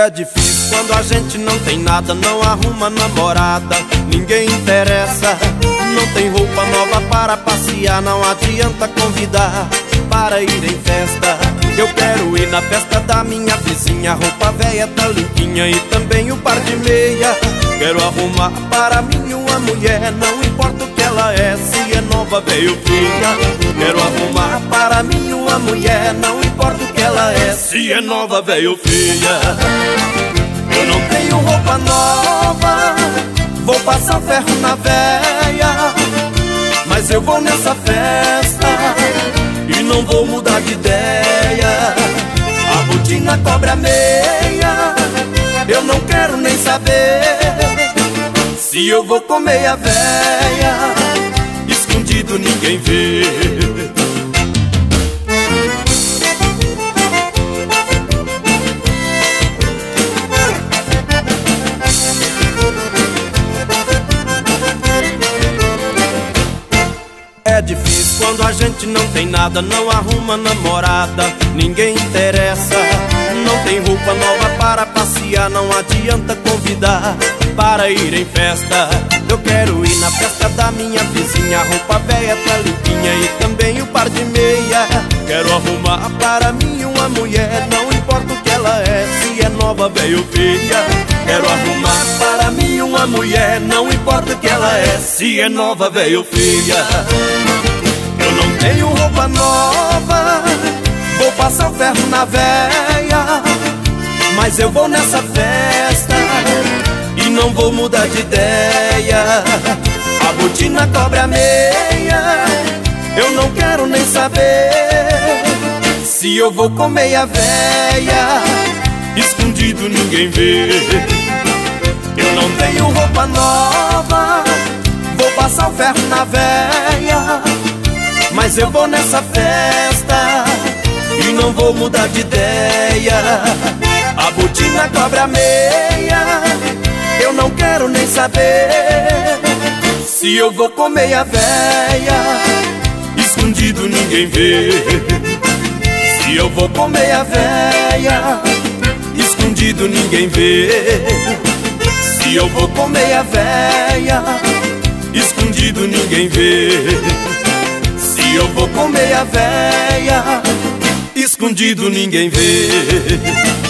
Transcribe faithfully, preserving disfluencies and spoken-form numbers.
É difícil quando a gente não tem nada, não arruma namorada, ninguém interessa. Não tem roupa nova para passear, não adianta convidar para ir em festa. Eu quero ir na festa da minha vizinha, a roupa velha tá limpinha e também o par de meia. Quero arrumar para mim uma mulher, não importa o que ela é, se é nova, velha ou feia. Quero arrumar para mim uma mulher, não importa o que ela é, se é nova, velha ou feia. Eu não tenho roupa nova, vou passar ferro na véia, mas eu vou nessa festa e não vou mudar de ideia. A botina cobre a meia, eu não quero nem saber se eu vou comer a véia, escondido ninguém vê. É difícil quando a gente não tem nada, não arruma namorada, ninguém interessa. Não tem roupa nova para passear, não adianta convidar para ir em festa. Eu quero ir na festa da minha vizinha, a roupa velha tá limpinha e também o par de meia. Quero arrumar para mim uma mulher, não importa o que ela é, se é nova, velha ou feia. Quero arrumar para mim uma mulher, não importa o que ela é, se é nova, velha ou feia. Eu não tenho roupa nova, vou passar o ferro na véia, mas eu vou nessa festa e não vou mudar de ideia. A botina cobre a meia, eu não quero nem saber se eu vou comer a véia, escondido ninguém vê. Eu não tenho roupa nova, vou passar o ferro na véia, mas eu vou nessa festa e não vou mudar de ideia. A botina cobre a meia, eu não quero nem saber se eu vou comer a véia, escondido ninguém vê. Se eu vou comer a véia, escondido ninguém vê. Se eu vou comer a véia, escondido ninguém vê. Se eu vou comer a véia, escondido ninguém vê.